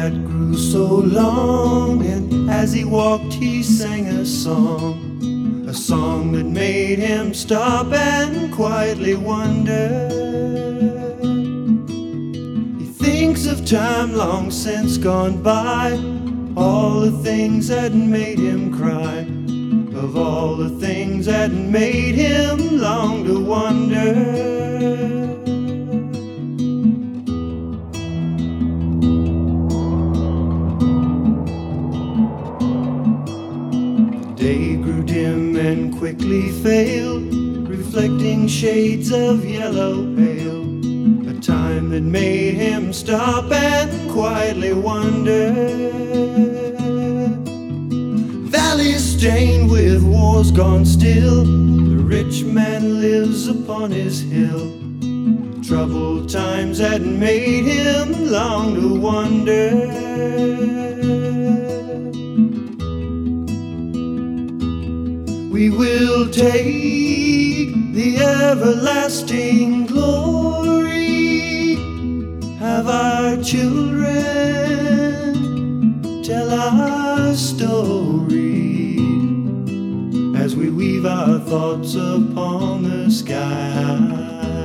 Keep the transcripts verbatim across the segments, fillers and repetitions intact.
that grew so long, and as he walked he sang a song, a song that made him stop and quietly wonder. He thinks of time long since gone by, all the things that made him cry, of all the things that made him long to wonder. Day grew dim and quickly failed, reflecting shades of yellow pale, a time that made him stop and quietly wonder. Valleys stained with wars gone still, the rich man lives upon his hill, troubled times that made him long to wonder. We will take the everlasting glory, have our children tell our story, as we weave our thoughts upon the sky.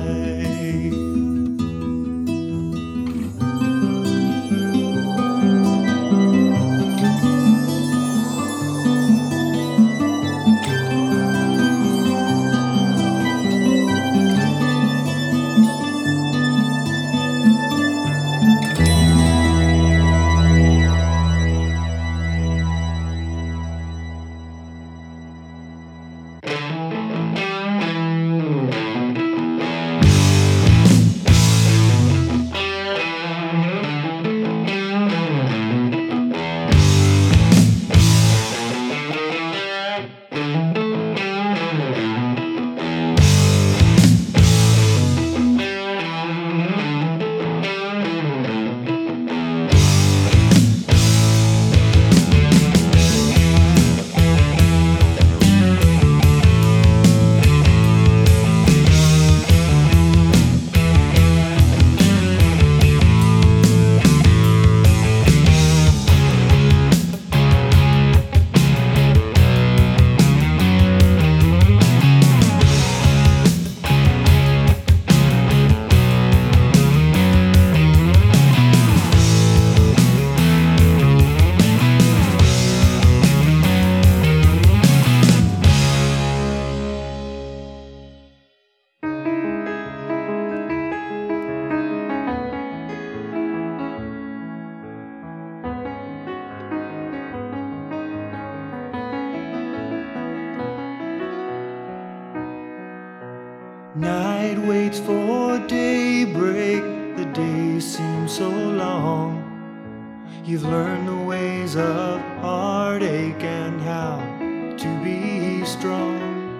Night waits for daybreak, the days seem so long. You've learned the ways of heartache and how to be strong.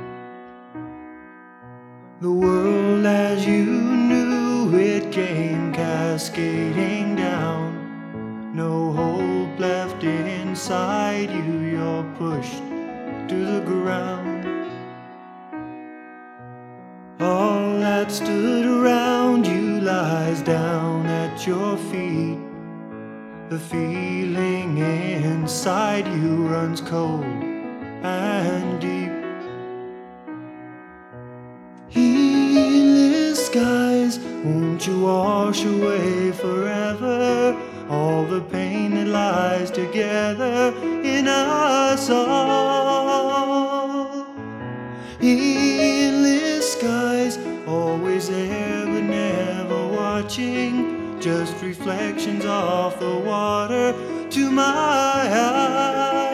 The world as you knew it came cascading down. No hope left inside you, you're pushed to the ground. All that stood around you lies down at your feet. The feeling inside you runs cold and deep. Heedless skies, won't you wash away forever all the pain that lies together in us all? Heedless skies, always there but never watching, just reflections off the water to my eyes.